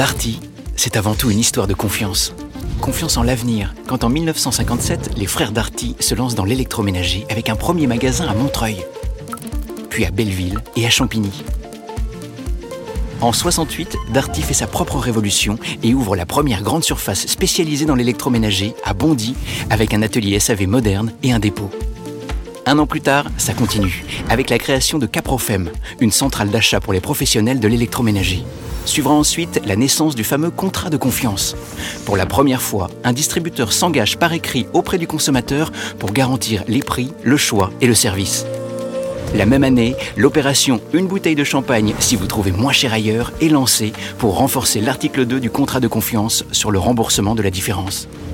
Darty, c'est avant tout une histoire de confiance. Confiance en l'avenir, quand en 1957, les frères Darty se lancent dans l'électroménager avec un premier magasin à Montreuil, puis à Belleville et à Champigny. En 68, Darty fait sa propre révolution et ouvre la première grande surface spécialisée dans l'électroménager à Bondy, avec un atelier SAV moderne et un dépôt. Un an plus tard, ça continue, avec la création de Caprofem, une centrale d'achat pour les professionnels de l'électroménager. Suivra ensuite la naissance du fameux contrat de confiance. Pour la première fois, un distributeur s'engage par écrit auprès du consommateur pour garantir les prix, le choix et le service. La même année, l'opération « Une bouteille de champagne si vous trouvez moins cher ailleurs » est lancée pour renforcer l'article 2 du contrat de confiance sur le remboursement de la différence.